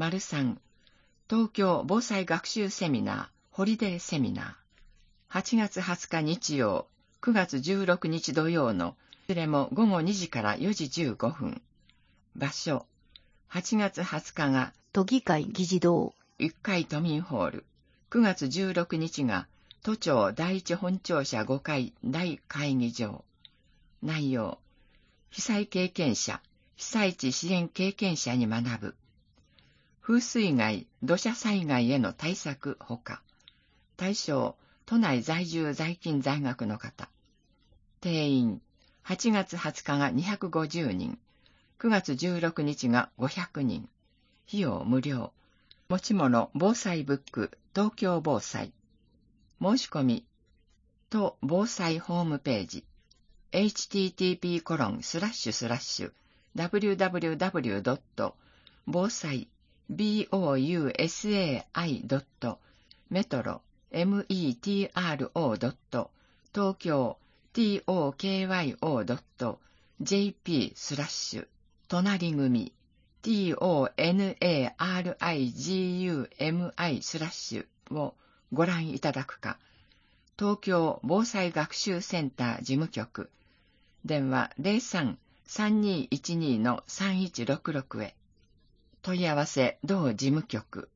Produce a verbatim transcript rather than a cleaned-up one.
さん、東京防災学習セミナー、ホリデーセミナー。はちがつはつか日曜、くがつじゅうろくにち土曜の、いずれもごごにじからよじじゅうごふん。場所、はちがつはつかが、 都議会議事堂いっかい都民ホール。くがつじゅうろくにちが、都庁第一本庁舎ごかい大会議場。内容、被災経験者、被災地支援経験者に学ぶ。風水害、土砂災害への対策ほか。対象、都内在住在勤在学の方。定員、はちがつはつかがにひゃくごじゅうにん、くがつじゅうろくにちがごひゃくにん。費用無料。持ち物防災ブック、東京防災。申し込み、都防災ホームページ。エイチティーティーピーコロンスラッシュスラッシュダブリューダブリューダブリュードット防災ボウサイドットメトロメトロドット東京トクヨドットジェーピースラッシュ隣組トナリグミスラッシュをご覧いただくか、東京防災学習センター事務局、電話 ゼロさん さんにいちに さんいちろくろく へ。問い合わせ同事務局。